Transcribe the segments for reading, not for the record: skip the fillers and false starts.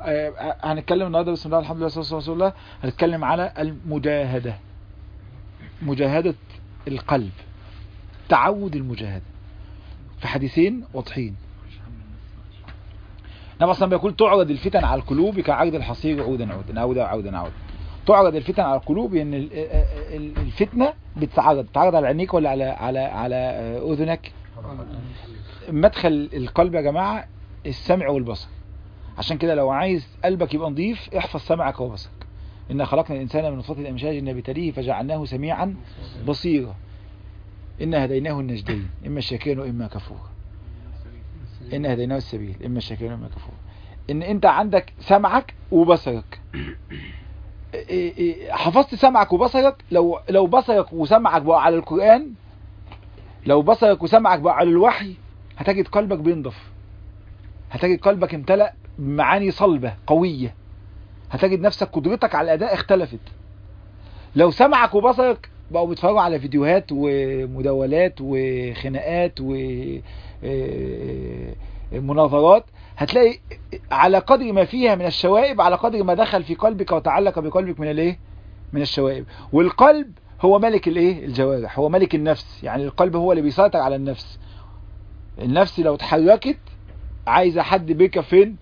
هنتكلم النهارده بسم الله الحمد لله والصلاه والسلام على رسول الله. هنتكلم على المجاهده، مجاهده القلب، تعود المجاهده في حديثين واضحين. النبي صلى الله عليه وسلم بيقول تعرض الفتن على القلوب كعرض الحصير عودا عودا عودا عودا عودا. تعرض الفتن على القلوب ان الفتنه بتتعرض على عينيك ولا على اذنك. مدخل القلب يا جماعه السمع والبصر. عشان كده لو عايز قلبك يبقى نظيف احفظ سمعك وبصرك. إن خلقنا الإنسان من نطفة أمشاج نبتليه فجعلناه سميعا بصيرا. إن هديناه النجدين إما الشاكرا وإما كفورا. إن هديناه السبيل إما الشاكرا وإما كفورا. إن أنت عندك سمعك وبصرك. حفظت سمعك وبصرك. لو بصرك وسمعك بقى على القرآن، لو بصرك وسمعك بقى على الوحي، هتجد قلبك بينضف، هتجد قلبك امتلأ معاني صلبة قوية، هتجد نفسك قدرتك على الأداء اختلفت. لو سمعك وبصرك بقوا بيتفرجوا على فيديوهات ومداولات وخناقات ومناظرات، هتلاقي على قدر ما فيها من الشوائب على قدر ما دخل في قلبك وتعلق بقلبك من الايه؟ من الشوائب. والقلب هو ملك الايه؟ الجوارح، هو ملك النفس. يعني القلب هو اللي بيسيطر على النفس. النفس لو اتحركت عايزه حد بيك فين؟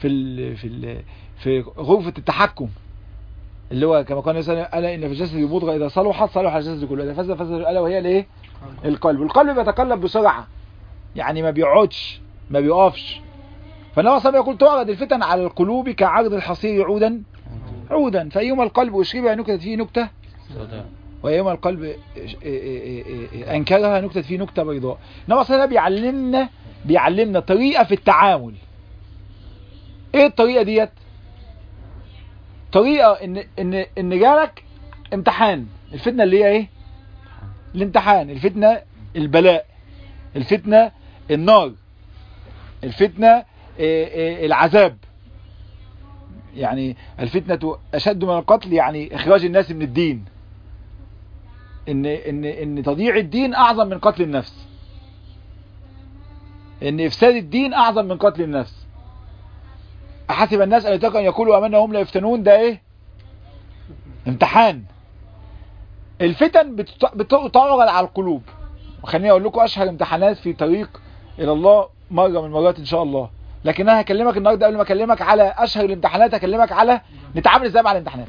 في غرفة التحكم، اللي هو كما قال مثلا ألا إن في الجسد مضغة إذا صلحت صلح الجسد كله، إذا فسد فسد الألا وهي الايه؟ القلب. والقلب بيتقلب بسرعة، يعني ما بيقعدش ما بيقفش. فالنبي صلى الله عليه وسلم يقول تعرض الفتن على القلوب كعرض الحصير عودا عودا، فأيما القلب أشربها نكتت فيه نكتة وأيما القلب أنكرها نكتت فيه نكتة بيضاء. النبي صلى الله عليه وسلم بيعلمنا طريقة في التعامل. ايه الطريقة ديت؟ طريقة ان جالك امتحان. الفتنة اللي هي ايه؟ الامتحان. الفتنة البلاء، الفتنة النار، الفتنة العذاب. يعني الفتنة اشد من القتل، يعني اخراج الناس من الدين. ان تضييع الدين اعظم من قتل النفس. ان افساد الدين اعظم من قتل النفس. أحسب الناس أن يتركوا أن يقولوا آمنا وهم لا يفتنون. ده إيه؟ امتحان. الفتن بتعرض على القلوب. وخليني أقول لكم أشهر امتحانات في طريق إلى الله مرة من المرات إن شاء الله. لكن أنا هكلمك النهارده قبل ما أكلمك على أشهر الامتحانات هكلمك على نتعامل إزاي مع الامتحانات.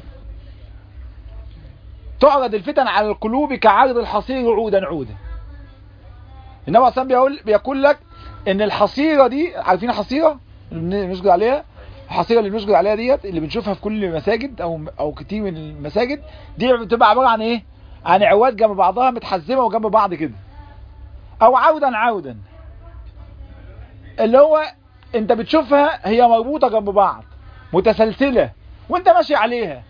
تعرض الفتن على القلوب كعرض الحصير عودا عودا. النبي صلى الله عليه وسلم بيقول لك إن الحصيرة دي، عارفين الحصيرة اللي بنسجد عليها؟ الحصيرة اللي بنسجد عليها ديت اللي بنشوفها في كل المساجد او كتير من المساجد دي، بتبقى عبارة عن ايه؟ عن عواد جنب بعضها متحزمة وجنب بعض كده، او عودا عودا، اللي هو انت بتشوفها هي مربوطة جنب بعض متسلسلة وانت ماشي عليها،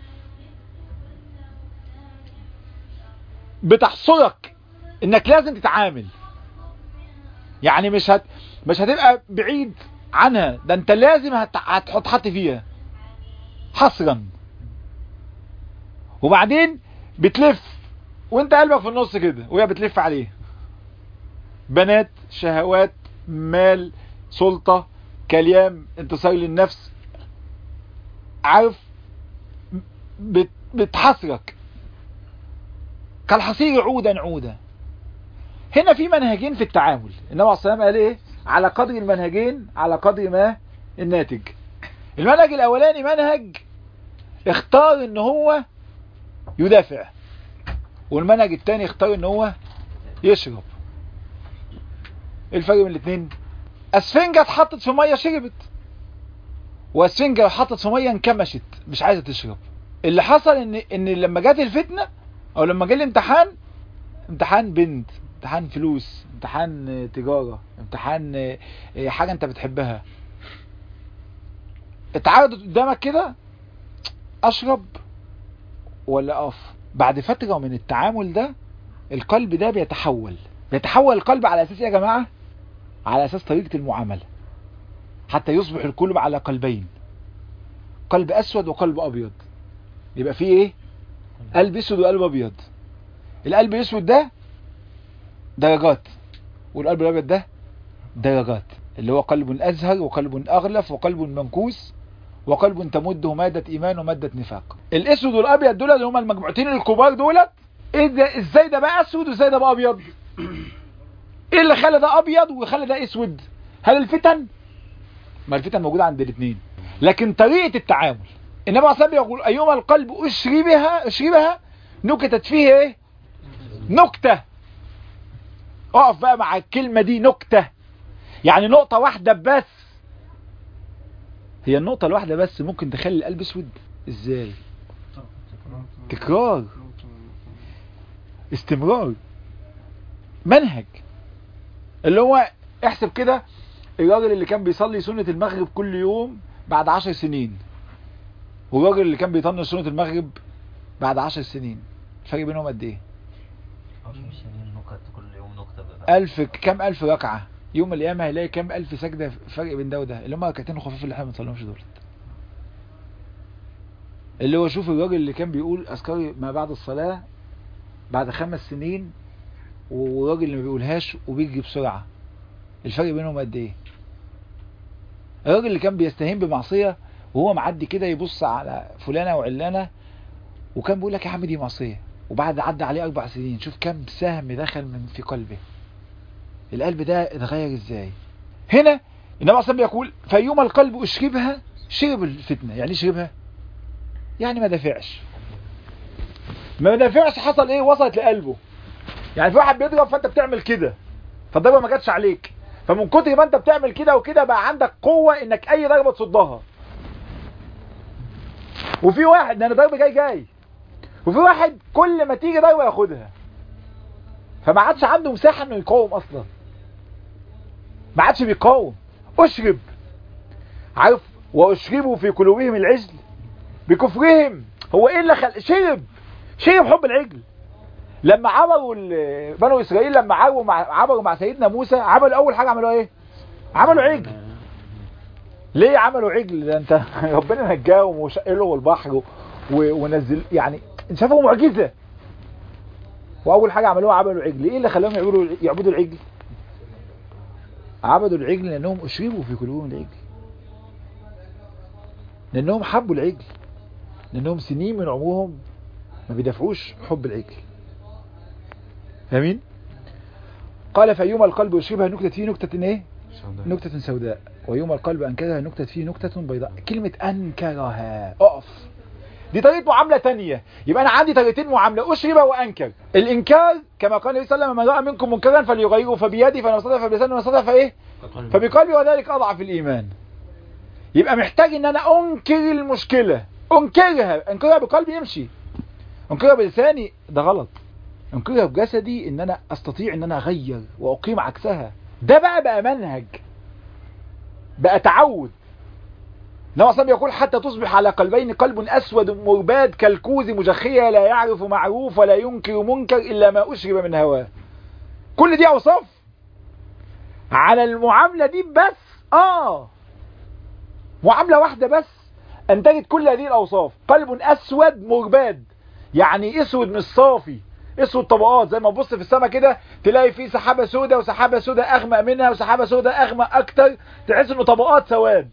بتحصرك انك لازم تتعامل. يعني مش هتبقى بعيد عنها، ده انت لازم هتحط فيها حصرا. وبعدين بتلف وانت قلبك في النص كده وهي بتلف عليه. بنات، شهوات، مال، سلطة، كلام، انتصار للنفس، عارف، بتحصرك كالحصير عودا عودا. هنا في منهجين في التعامل. النبي عليه الصلاة والسلام قال ايه؟ على قدر المنهجين على قدر ما الناتج. المنهج الاولاني منهج اختار ان هو يدافع، والمنهج الثاني اختار ان هو يشرب. ايه الفرق بين الاثنين؟ اسفنجة اتحطت في ميه شربت، واسفنجة لو اتحطت في ميه انكمشت مش عايزه تشرب. اللي حصل ان لما جت الفتنه او لما جه الامتحان، امتحان بنت، امتحان فلوس، امتحان تجارة، امتحان حاجة انت بتحبها، اتعرضت قدامك كده، اشرب ولا اقف؟ بعد فترة من التعامل ده القلب ده بيتحول القلب على اساس ايه يا جماعة؟ على اساس طريقة المعاملة، حتى يصبح القلوب على قلبين، قلب اسود وقلب ابيض. يبقى فيه ايه؟ قلب اسود وقلب ابيض. القلب الاسود ده درجات، والقلب الابيض ده درجات، اللي هو قلب ازهر وقلب اغلف وقلب منكوس وقلب تمده مادة ايمان ومادة نفاق. الاسود والابيض دول اللي هما المجموعتين الكبار دولت، ايه ده؟ ازاي ده بقى اسود وازاي ده بقى ابيض؟ ايه اللي خلى ده ابيض وخلى ده اسود؟ هل الفتن؟ ما الفتن موجودة عند الاثنين، لكن طريقة التعامل. النبي عليه الصلاة والسلام يقول ايما القلب اشربها نكتت فيه ايه؟ نكتة. اقف بقى مع الكلمة دي، نكتة يعني نقطة واحدة بس. هي النقطة الواحدة بس ممكن تخلي القلب اسود؟ ازاي؟ تكرار، استمرار، منهج. اللي هو احسب كده الراجل اللي كان بيصلي سنة المغرب كل يوم بعد 10 سنين، والراجل اللي كان بيطنش سنة المغرب بعد 10 سنين، الفرق بينهم قد ايه؟ 10 سنين نكت كل يوم نكتة. كام ألف ركعة يوم القيامة، هيلاقي كام ألف سجدة فرق بين ده وده، اللي هم ركعتين الخفاف اللي احنا ما بنصليهمش دول. اللي هو شوف الراجل اللي كان بيقول أذكار ما بعد الصلاة بعد 5 سنين، والراجل اللي ما بيقولهاش وبيجري بسرعة، الفرق بينهم قد ايه؟ الراجل اللي كان بيستهين بمعصية وهو معدي كده يبص على فلانة وعلانة وكان بيقول لك يا عم دي معصية، وبعد عدى عليه 4 سنين شوف كم سهم دخل في قلبه. القلب ده اتغير ازاي؟ هنا النبي اصلا بيقول فيوم القلب اشربها، شرب الفتنة. يعني شربها يعني ما دافعش. ما دافعش حصل ايه؟ وصلت لقلبه. يعني في واحد بيضرب فانت بتعمل كده، فالضربة ما جاتش عليك، فمن كتر ما انت بتعمل كده وكده بقى عندك قوة انك اي ضربة تصدها. وفي واحد انا ضربة جاي، وفي واحد كل ما تيجي ضربة ياخدها، فما عادش عنده مساحة انه يقاوم اصلا، ما عادش بيقاوم. اشرب، عارف واشربوا في قلوبهم العجل بكفرهم. هو ايه اللي شرب حب العجل. لما عبروا بنو اسرائيل، لما عبروا مع سيدنا موسى، عملوا اول حاجة عملوا ايه؟ عملوا عجل. ليه عملوا عجل؟ ده انت ربنا نجاهم وشقلوا البحر ونزل، يعني شافوا معجزة. واول حاجة عملوها عملوا عجل. ايه اللي خلاهم يعبدوا العجل؟ عبدوا العجل لانهم اشربوا في قلوبهم العجل، لانهم حبوا العجل، لانهم سنين من عمرهم ما بيدافعوش حب العجل. فاهمين؟ قال فيوم القلب يشربها نكتة فيه نكتة ايه؟ نكتة سوداء، ويوم القلب انكرها نكتة فيه نكتة بيضاء. كلمة انكرها، اقف، دي طريقة معاملة تانية. يبقى انا عندي طريقتين معاملة، اشرب وانكر. الانكار كما قال النبي صلى الله عليه وسلم من رأى منكم منكرا فليغيره فبيده فإن استطاع فبلسانه وإن استطاع فايه؟ فبقلبي، وذلك اضعف الايمان. يبقى محتاج ان انا انكر المشكلة، انكرها بقلبي يمشي، انكرها بلساني ده غلط، انكرها بجسدي ان انا استطيع ان انا اغير واقيم عكسها. ده بقى منهج، بقى تعود. النبي صلى الله عليه وسلم يقول حتى تصبح على قلبين، قلب اسود مرباد كالكوز مجخية لا يعرف معروف ولا ينكر منكر الا ما اشرب من هواه. كل دي اوصاف على المعاملة دي بس. معاملة واحدة بس انتجت كل هذه الاوصاف. قلب اسود مرباد، يعني اسود مش صافي، اسود طبقات. زي ما تبص في السماء كده تلاقي فيه سحابة سوداء وسحابة سوداء اغمق منها وسحابة سوداء اغمق اكتر، تحس انه طبقات سواد،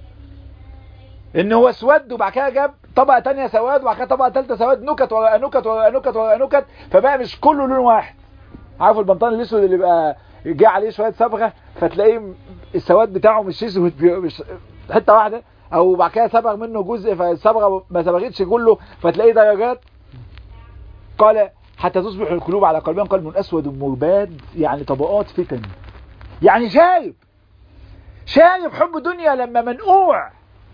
ان هو اسود وبعد كده جاب طبقة تانية سواد وبعد كده طبقة تالتة سواد، نكت ورا نكت ورا نكت ورا نكت، فبقى مش كله لون واحد. عارف البنطلون الاسود اللي بقى جه عليه شوية صبغة فتلاقيه السواد بتاعه مش اسود، مش حتة واحدة، او بعد كده صبغ منه جزء فالصبغة ما صبغتش كله فتلاقيه درجات. قال حتى تصبح القلوب على قلبين، قلب اسود مرباد، يعني طبقات فتن. يعني شايب حب دنيا لما منقوع،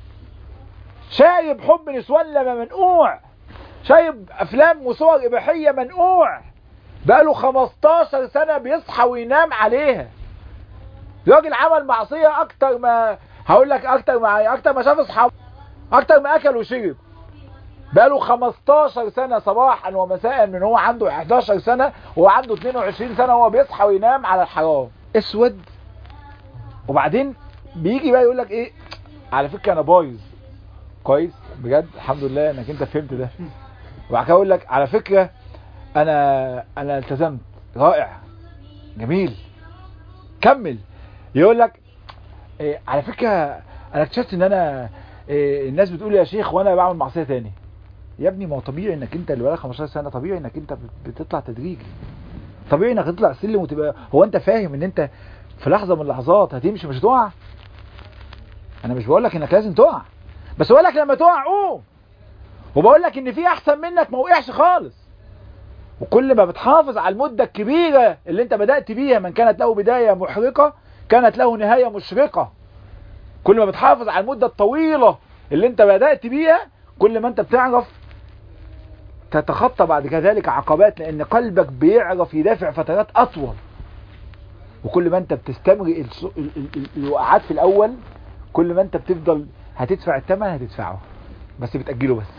شايب حب نسوان لما منقوع، شايب افلام وصور اباحية منقوع، بقاله 15 سنة بيصحى وينام عليها. راجل عمل معصية اكتر ما هقول لك، اكتر ما شاف اصحابه، اكتر ما اكل وشرب. بقاله 15 سنة صباحا ومساء، من هو عنده 11 سنة وهو عنده 22 سنة وهو بيصحى وينام على الحرام. اسود. وبعدين بيجي بقى يقول لك ايه؟ على فكرة انا بايظ. كويس بجد، الحمد لله انك انت فهمت ده. وبعد كده اقول لك على فكرة انا التزمت. رائع، جميل، كمل. يقول لك إيه؟ على فكرة انا اكتشفت ان انا الناس بتقول يا شيخ وانا بعمل معصيه تاني. يا ابني ما هو طبيعي انك انت اللي بقالك 15 سنه، طبيعي انك انت بتطلع تدريجي، طبيعي انك تطلع السلم وتبقى. هو انت فاهم ان انت في لحظه من اللحظات هتمشي مش هتقع؟ انا مش بقول لك انك لازم تقع، بس بقول لك لما تقع قوم، وبقول لك ان في احسن منك ما وقعش خالص. وكل ما بتحافظ على المده الكبيره اللي انت بدات بيها، من كانت له بدايه محرقه كانت له نهايه مشرقه. كل ما بتحافظ على المده الطويله اللي انت بدات بيها، كل ما انت بتعرف تتخطى بعد كذلك عقبات، لان قلبك بيعرف يدافع فترات اطول. وكل ما انت بتستمر الوقعات في الاول، كل ما انت بتفضل هتدفع الثمن، هتدفعه بس بتأجله بس.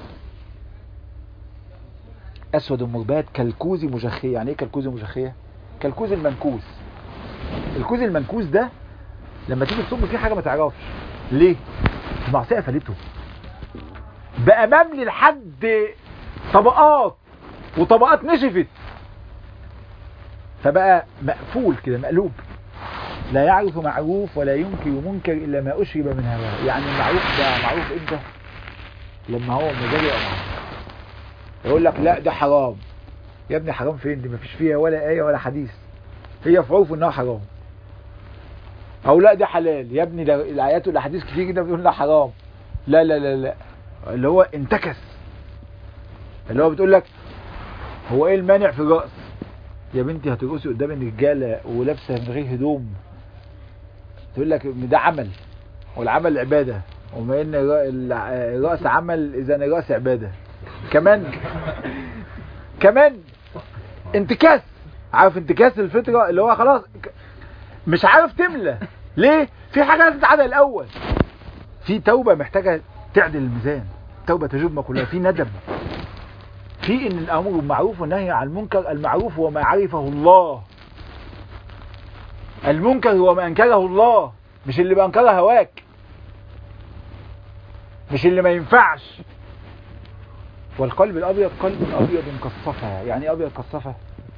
اسود مربات كالكوز مجخية. يعني ايه كالكوز مجخية؟ كالكوز المنكوس. الكوز المنكوس ده لما تيجي تصب فيه حاجة ما تعرفش ليه، المعصية قفلته بقى مملي لحد طبقات وطبقات نشفت، فبقى مقفول كده مقلوب. لا يعرف معروف ولا ينكر منكر الا ما اشرب من هواه. يعني المعروف ده معروف امتى؟ لما هو مزاجه يبقى معروف. يقول لك لا ده حرام. يا ابني حرام فين؟ دي مفيش فيها ولا آية ولا حديث، هي في عرف انها حرام. او لا ده حلال. يا ابني ده الايات والاحاديث كتير جدا بتقول انها حرام. لا لا لا لا، اللي هو انتكس، اللي هو بتقول لك هو ايه المانع في الرأس؟ يا بنتي هترقصي قدام الرجاله ولابسه من غير هدوم، تقول لك ده عمل والعمل عباده، وما ان الرأس عمل اذا الرأس عباده. كمان انتكاس. عارف انتكاس الفطره اللي هو خلاص مش عارف تملى ليه؟ في حاجه لازم تتعدل الاول. في توبه محتاجه تعدل الميزان، توبه تجوب ما كلها، في ندم، في ان الامر بالمعروف والنهي عن المنكر. المعروف هو ما عرفه الله، المنكر هو ما انكره الله، مش اللي بانكره هواك، مش اللي ما ينفعش. والقلب الابيض قلب ابيض كالصفا. يعني ايه ابيض كالصفا؟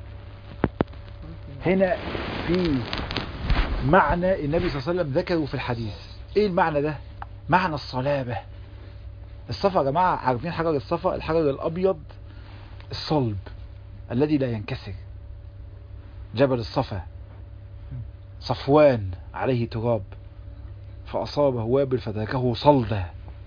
هنا في معنى النبي صلى الله عليه وسلم ذكره في الحديث. ايه المعنى ده؟ معنى الصلابة. الصفا يا جماعة عارفين حجر الصفا؟ الحجر الابيض الصلب الذي لا ينكسر. جبل الصفا صفوان عليه تراب فأصابه وابل فتركه صلدا.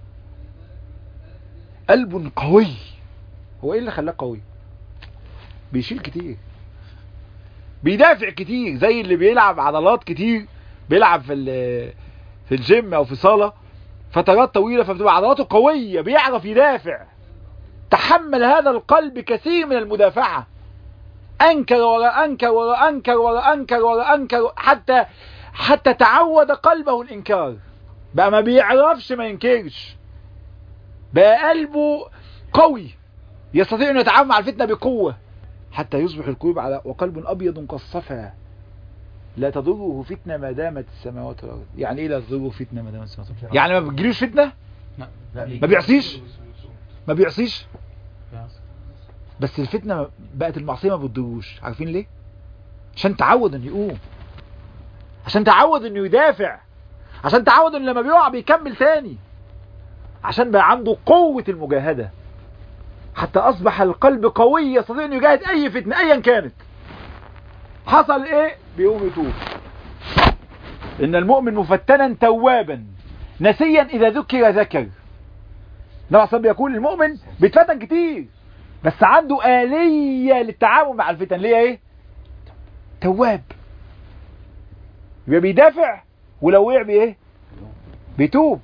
قلب قوي. هو ايه اللي خلاه قوي؟ بيشيل كتير، بيدافع كتير، زي اللي بيلعب عضلات كتير، بيلعب في الجيم او في صالة فترات طويلة فبتبقى عضلاته قوية، بيعرف يدافع. تحمل هذا القلب كثير من المدافعة، انكر ولا انكر ولا انكر ولا انكر ولا انكر حتى تعود قلبه الانكار، بقى ما بيعرفش ما ينكرش، بقى قلبه قوي يستطيع ان يتعامل مع الفتنة بقوة، حتى يصبح القلوب على وقلب ابيض كالصفا لا تضره فتنة ما دامت السماوات والارض. يعني ايه لا تضره فتنة ما دامت السماوات والارض؟ يعني ما بتجيلوش فتنة؟ ما بيعصيش بس الفتنة بقت المعصية ما بتضروش. عارفين ليه؟ عشان تعود انه يقوم، عشان تعود انه يدافع، عشان تعود انه لما بيقع بيكمل تاني، عشان بقى عنده قوة المجاهدة، حتى اصبح القلب قوي يستطيع انه يجاهد اي فتنة ايا كانت. حصل ايه؟ بيقوم يتوب. ان المؤمن مفتنا توابا نسيا اذا ذكر ذكر. النبي صلى الله يقول المؤمن بيتفتن كتير بس عنده آلية للتعامل مع الفتن، ليه ايه؟ تواب. يبقى بيدافع ولو وقع بايه؟ بيتوب.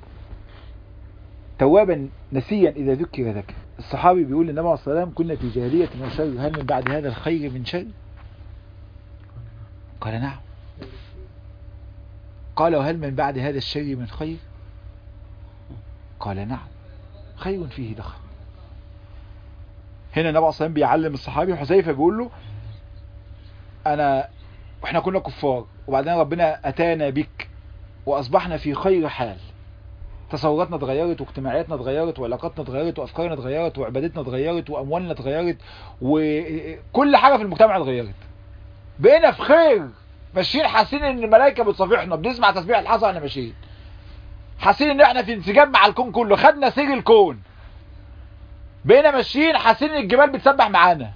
توابا نسيا اذا ذكر ذكر. الصحابي بيقول للنبي عليه الصلاة والسلام كنا في جاهلية وشر، هل من بعد هذا الخير من شر؟ قال نعم. قال وهل من بعد هذا الشر من خير؟ قال نعم، خير فيه دخل. هنا النبي عليه الصلاة والسلام بيعلم الصحابي، حذيفة بيقول له احنا كنا كفار وبعدين ربنا اتانا بك واصبحنا في خير حال، تصوراتنا اتغيرت واجتماعياتنا اتغيرت وعلاقاتنا اتغيرت وافكارنا اتغيرت وعبادتنا اتغيرت واموالنا اتغيرت وكل حاجة في المجتمع اتغيرت، بقينا في خير، ماشيين حاسين ان الملائكة بتصافحنا، بنسمع تسبيح الحصى واحنا ماشيين. حاسين ان احنا في انسجام مع الكون كله، خدنا سير الكون، بقينا ماشيين حاسين ان الجبال بتسبح معانا،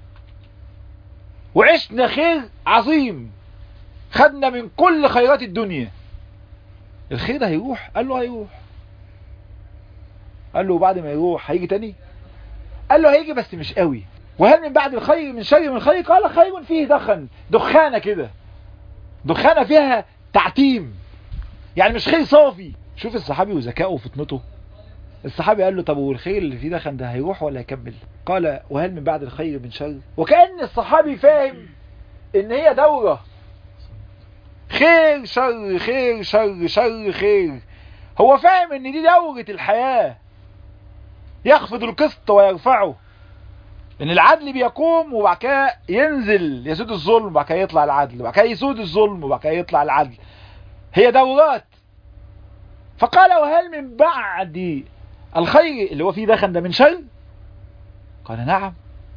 وعشنا خير عظيم، خدنا من كل خيرات الدنيا. الخير ده هيروح؟ قال له هيروح. قال له بعد ما يروح هيجي تاني؟ قال له هيجي بس مش قوي. وهل من بعد الخير من شر من خير؟ قال خير فيه دخانة كده، دخانة فيها تعتيم، يعني مش خير صافي. شوف الصحابي وذكائه وفطنته. الصحابي قال له طب والخير اللي فيه دخن ده هيروح ولا هيكمل؟ قال وهل من بعد الخير من شر؟ وكأن الصحابي فاهم ان هي دورة، خير شر خير شر شر خير. هو فاهم ان دي دورة الحياة، يخفض القسط ويرفعه، ان العدل بيقوم وبعد كده ينزل يسود الظلم، وبعد كده يطلع العدل، وبعد كده يسود الظلم، وبعد كده يطلع العدل. هي دورات. فقال وهل من بعد الخير اللي هو فيه دخن ده من شر؟ قال نعم،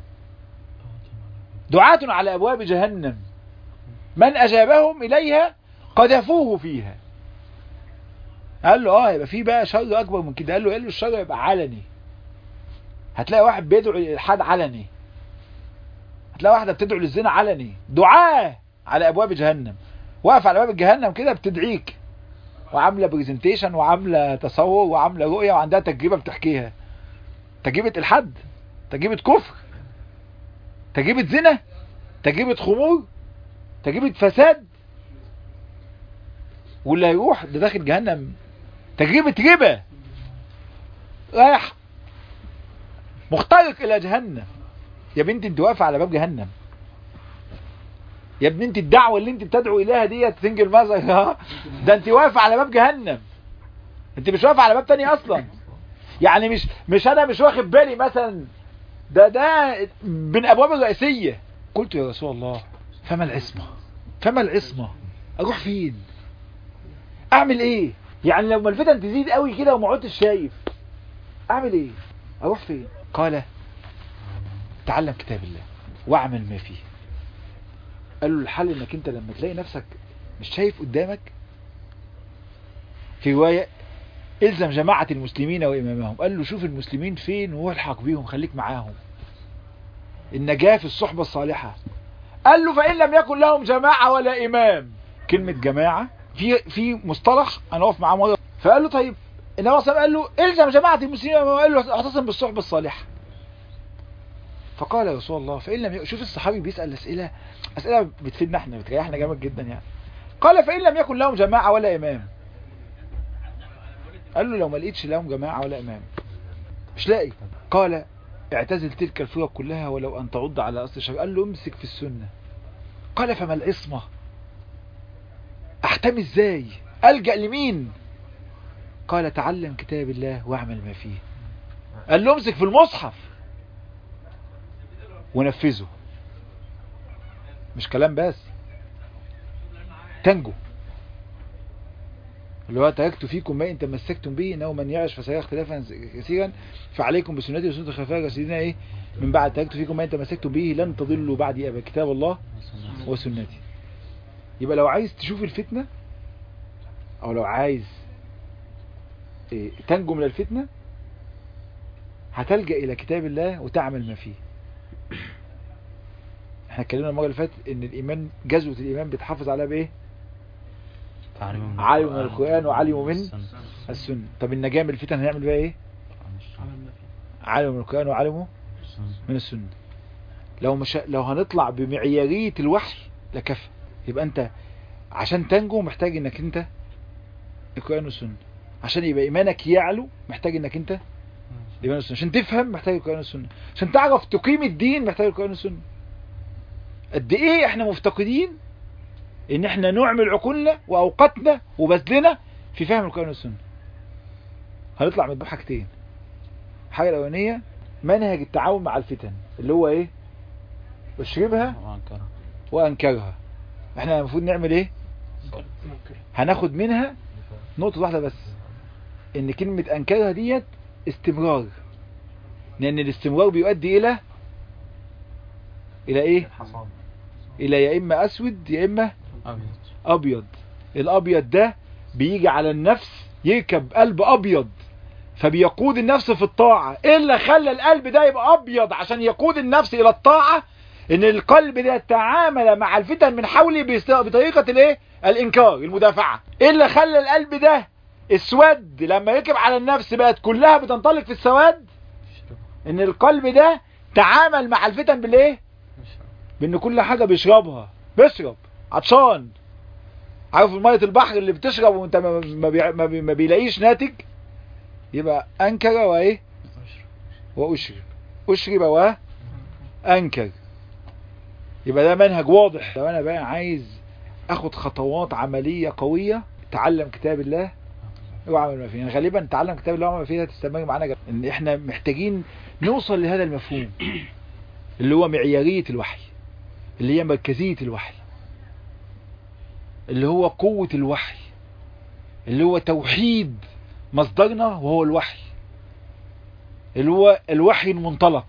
دعاة على أبواب جهنم من أجابهم إليها قذفوه فيها. قال له يبقى فيه بقى شر أكبر من كده. قال له الشر يبقى علني، هتلاقي واحد بيدعو للإلحاد علني، هتلاقي واحدة بتدعو للزنا علني. دعاة على أبواب جهنم، واقف على باب جهنم كده بتدعيك، وعاملة بريزنتيشن وعاملة تصور وعاملة رؤية وعندها تجربة بتحكيها، تجربة الحد، تجربة كفر، تجربة زنا، تجربة خمور، تجربة فساد. واللي هيروح ده داخل جهنم تجربة ربا، رايح مخترق الى جهنم. يا بنتي انت واقفة على باب جهنم، يا ابني انت الدعوة اللي انت بتدعو اليها ديت سنجل مازر، ده انت واقفة على باب جهنم، انت مش واقفة على باب تاني اصلا. يعني مش انا مش واخد بالي مثلا، ده من ابواب الرئيسية. قلت يا رسول الله فما العصمة؟ فما العصمة؟ اروح فين؟ اعمل ايه؟ يعني لما الفتن تزيد قوي كده وما عدتش شايف، اعمل ايه؟ اروح فين؟ قال تعلم كتاب الله واعمل ما فيه. قال له الحل انك انت لما تلاقي نفسك مش شايف قدامك، في رواية الزم جماعة المسلمين وامامهم. قال له شوف المسلمين فين والحق بيهم، خليك معاهم، النجاة في الصحبة الصالحة. قال له فإن لم يكن لهم جماعة ولا إمام. كلمة جماعة في مصطلح أنا أقف معاه مرة، فقال له طيب النبي صلى الله عليه وسلم قال له الزم جماعة المسلمين، قال له اعتصم بالصحبة الصالحة. فقال يا رسول الله فإن لم يكن، شوف الصحابي بيسأل أسئلة بتفيدنا احنا، بتريحنا جامد جدا يعني. قال فإن لم يكن لهم جماعة ولا إمام. قال له لو ما لقيتش لهم جماعة ولا إمام، مش لاقي، قال اعتزل تلك الفرق كلها ولو أن تعض على أصل الشجرة. قال له امسك في السنة. قال فما العصمة؟ احتمي ازاي؟ ألجأ لمين؟ قال تعلم كتاب الله واعمل ما فيه. قال له امسك في المصحف ونفذه، مش كلام بس، تنجو. اللي هو تركت فيكم ما ان تمسكتم به انه من يعش فسيرى اختلافا كثيرا فعليكم بسنتي وسنة الخلفاء الراشدين من بعد. تركت فيكم ما ان تمسكتم به لن تضلوا بعدي ابدا، كتاب الله وسنتي. يبقى لو عايز تشوف الفتنة او لو عايز تنجو من الفتنة، هتلجأ الى كتاب الله وتعمل ما فيه. احنا اتكلمنا المرة اللي فاتت ان الايمان، جزوة الايمان بتحافظ عليها بايه؟ علموا من القرآن وعلموا من السنة. طب النجاة من الفتن هنعمل بها ايه؟ علموا من القرآن وعلموا من السنة. لو هنطلع بمعيارية الوحي لكفى. يبقى انت عشان تنجو محتاج انك انت القرآن والسنة، عشان يبقى ايمانك يعلو محتاج انك انت الايمان والسنة، عشان تفهم محتاج القرآن والسنة، عشان تعرف تقيم الدين محتاج القرآن والسنة. قد ايه احنا مفتقدين ان احنا نعمل عقولنا واوقاتنا وبذلنا في فهم القرآن والسنة. هنطلع من حاجتين. الحاجة الاولانية منهج التعاون مع الفتن اللي هو ايه؟ اشربها وانكرها. احنا المفروض نعمل ايه؟ هناخد منها نقطة واحدة بس، ان كلمة انكرها ديت استمرار، لان الاستمرار بيؤدي الى ايه؟ الى يا اما اسود يا اما ابيض. الابيض ده بيجي على النفس يركب قلب ابيض فبيقود النفس في الطاعة. ايه اللي خلى القلب ده يبقى ابيض عشان يقود النفس الى الطاعة؟ ان القلب ده تعامل مع الفتن من حوله بطريقة الايه؟ الانكار، المدافعة. ايه اللي خلى القلب ده اسود لما يركب على النفس بقت كلها بتنطلق في السواد؟ ان القلب ده تعامل مع الفتن بالايه؟ بان كل حاجة بيشربها، بيشرب عطشان. عارف المية البحر اللي بتشرب وانت ما بيلاقيش ناتج؟ يبقى انكر وايه؟ واشرب. اشرب وانكر. يبقى ده منهج واضح. لو انا بقى عايز اخد خطوات عملية قوية، تعلم كتاب الله واعمل ما فيه. يعني غالبا تعلم كتاب الله واعمل ما فيه هتستمر معانا ان احنا محتاجين نوصل لهذا المفهوم اللي هو معيارية الوحي، اللي هي مركزية الوحي، اللي هو قوة الوحي، اللي هو توحيد مصدرنا وهو الوحي، اللي هو الوحي المنطلق.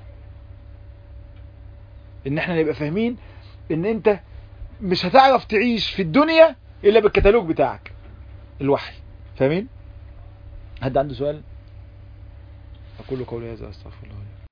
ان احنا نبقى فاهمين ان انت مش هتعرف تعيش في الدنيا الا بالكتالوج بتاعك الوحي. فاهمين؟ حد عنده سؤال؟ اقول قولي هذا استغفر الله.